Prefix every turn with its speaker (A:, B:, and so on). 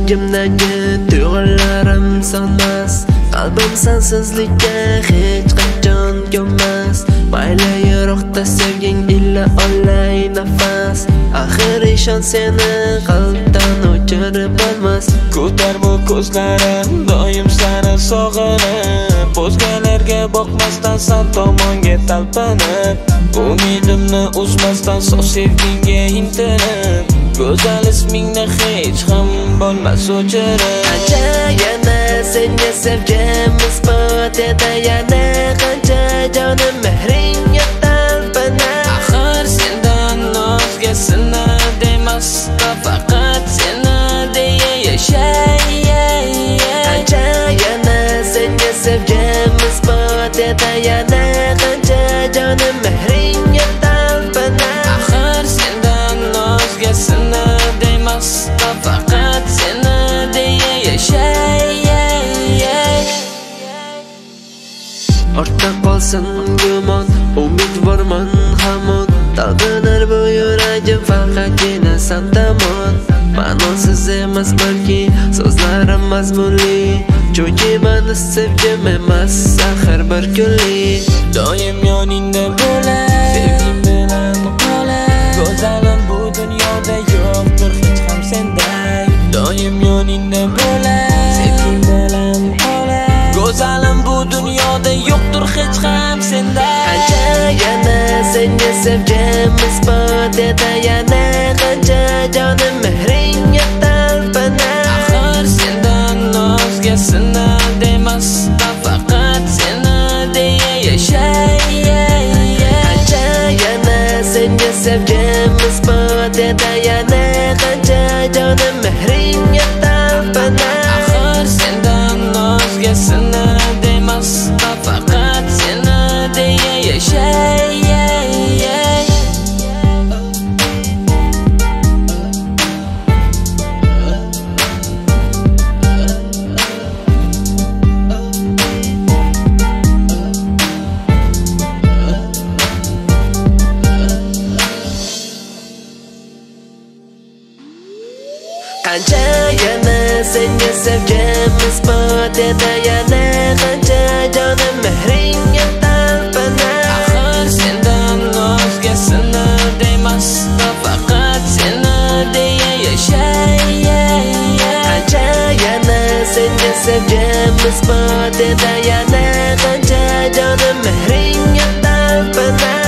A: yuragimdagi tuyg'ularim sonmas. Qalbim sensizlikka hech qachon ko'nmas. Mayli yiroqda sevging illa olay nafas. Axir ishon seni qalbdan o'chirib olmas.
B: Ko'tar bu ko'zlarim doim seni sog'inib, o'zgalarga boqmasdan sen tomonga talpinib, umidimni uzmasdan so'z sevgingga intilib, go'zal ismingni hech ham bo'lmas o'chirib.
A: Qancha yana senga sevgim isbot eta, yana qancha jonim mehringga talpinib.
B: Axir sendan o'zga sinadi demasda, faqat seni deya yashay.
A: Qancha yana senga sevgim isbot eta, yana qancha jonim mehringga talpinib.
B: Axir sendan o'zga sinadi demasda, faqat seni deya yashay.
A: Ortda qolsin gumon, umidvorman hamon. Talpinar bu yuragim faqatgina sen tomon. Ma'nosiz emas balki so'zlarim mazmunli, chunki meni sevgim emas axir bir kunlik.
B: Doim yoningda bo'lay, sevgim bilan qolay, go'zalim bu dunyoda yo'qdir hech ham senday. Doim yoningda bo'lay, sevgim bilan qolay, go'zalim bu dunyoda yo'qdir hech ham senday.
A: Qancha yana senga sevgim isbot eta, yana qancha jonim mehringga talpinib.
B: Axir sendan o'zga sinadi demasda, faqat seni deya yashay.
A: Qancha yana senga sevgim isbot eta, yana qancha jonim mehringga talpinib.
B: Axir sendan o'zga sinadi demasda, faqat seni deya yashay.
A: Qancha yana senga sevgim isbot eta, yana qancha jonim mehringga talpinib.
B: Axir sendan o'zga sinadi demasda, faqat seni deya yashay.
A: Qancha yana senga sevgim isbot eta, yana qancha jonim mehringga talpinib.